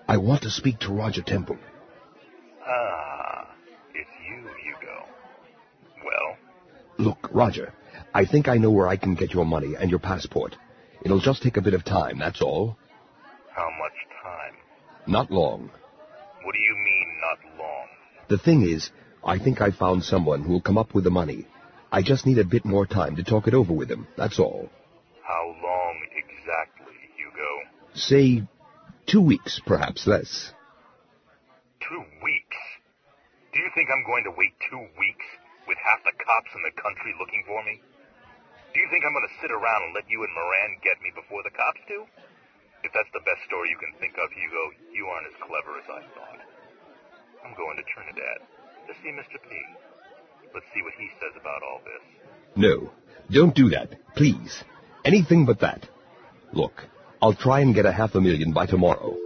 I want to speak to Roger Temple. Ah, it's you, Hugo. Well? Look, Roger, I think I know where I can get your money and your passport. It'll just take a bit of time, that's all. How much time? Not long. What do you mean, not long? The thing is, I think I found someone who will come up with the money. I just need a bit more time to talk it over with him, that's all. How long exactly, Hugo? Say 2 weeks, perhaps less. 2 weeks? Do you think I'm going to wait 2 weeks with half the cops in the country looking for me? Do you think I'm going to sit around and let you and Moran get me before the cops do? If that's the best story you can think of, Hugo, you aren't as clever as I thought. I'm going to Trinidad to see Mr. P. Let's see what he says about all this. No, don't do that, please. Anything but that. Look, I'll try and get $500,000 by tomorrow.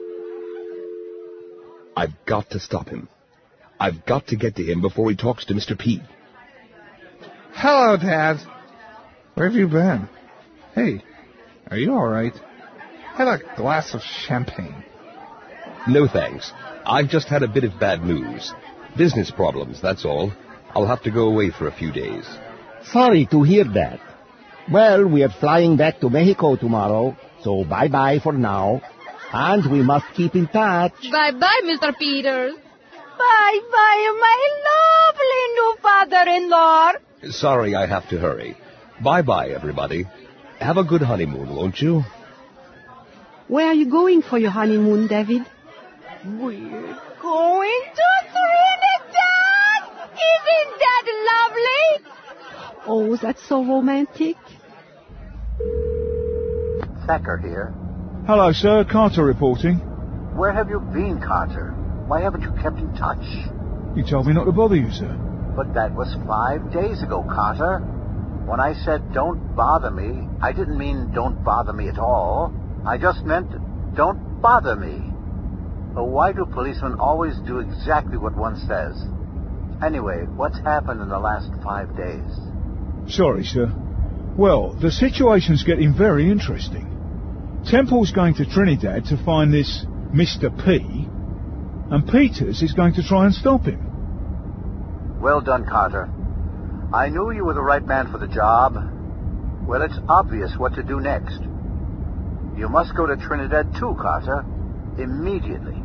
I've got to stop him. I've got to get to him before he talks to Mr. P. Hello, Dad. Where have you been? Hey, are you all right? Have a glass of champagne. No thanks. I've just had a bit of bad news. Business problems, that's all. I'll have to go away for a few days. Sorry to hear that. Well, we are flying back to Mexico tomorrow, so bye-bye for now. And we must keep in touch. Bye-bye, Mr. Peters. Bye-bye, my lovely new father-in-law. Sorry, I have to hurry. Bye-bye, everybody. Have a good honeymoon, won't you? Where are you going for your honeymoon, David? We're going to Trinidad! Isn't that lovely? Oh, that's so romantic. Thacker here. Hello, sir. Carter reporting. Where have you been, Carter? Why haven't you kept in touch? You told me not to bother you, sir. But that was 5 days ago, Carter. When I said don't bother me, I didn't mean don't bother me at all. I just meant don't bother me. But why do policemen always do exactly what one says? Anyway, what's happened in the last 5 days? Sorry, sir. Well, the situation's getting very interesting. Temple's going to Trinidad to find this Mr. P, and Peters is going to try and stop him. Well done, Carter. I knew you were the right man for the job. Well, it's obvious what to do next. You must go to Trinidad too, Carter. Immediately.